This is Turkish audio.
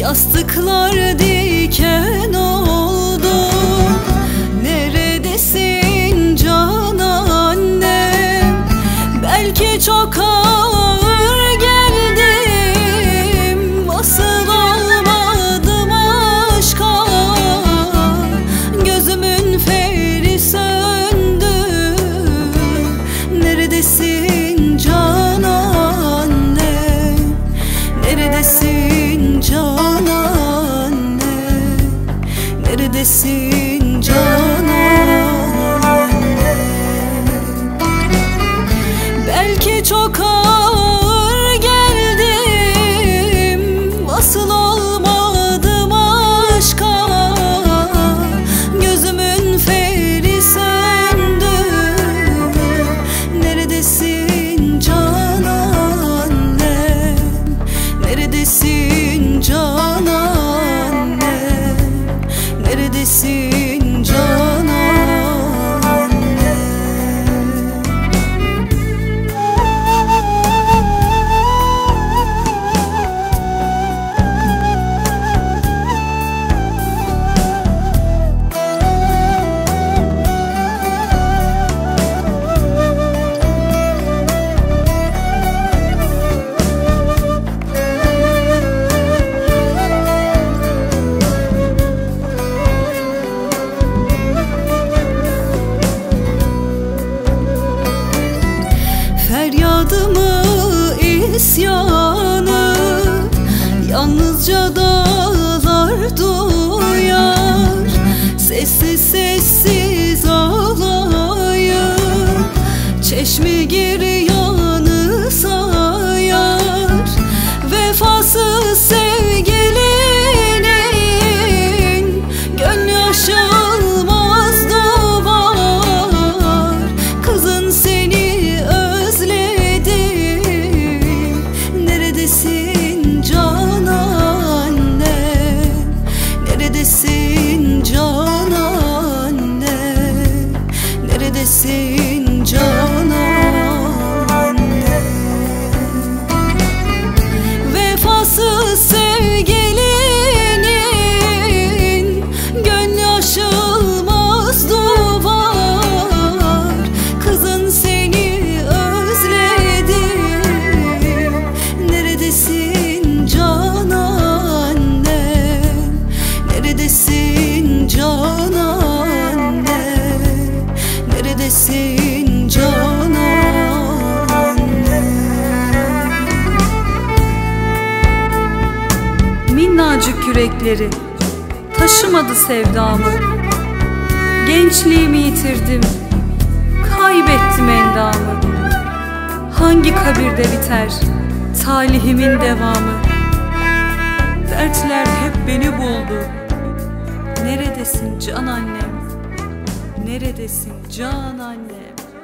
Yastıklar diken oldu. Neredesin can annem? Belki çok ağır geldim, vasıl olmadım aşka. Gözümün feri söndü. Neredesin can annem? Neredesin can annem? Neredesin can annem? Belki çok ağır geldim, vasıl olmadım aşka. Gözümün feri söndü. Neredesin can annem? Neredesin can annem? Neredesin can annem? Feryadımı, isyanı yalnızca dağlar duyar. Sessiz sessiz ağlayıp çeşmi giryanı sayar. Vefasız sevgilinin gönlyaşı almaz duvar. Kızın seni özledim. Neredesin can annem? Neredesin can annem? Neredesin can annem? Vefasız sevgilinin gönlyaşı almaz duvar. Kızın seni özledim. Neredesin can annem? Neredesin can annem? Neredesin can annem? Minnacık yürekleri taşımadı sevdamı. Gençliğimi yitirdim, kaybettim endamı. Hangi kabirde biter talihimin devamı? Dertler hep beni buldu. Neredesin can annem? Neredesin can annem?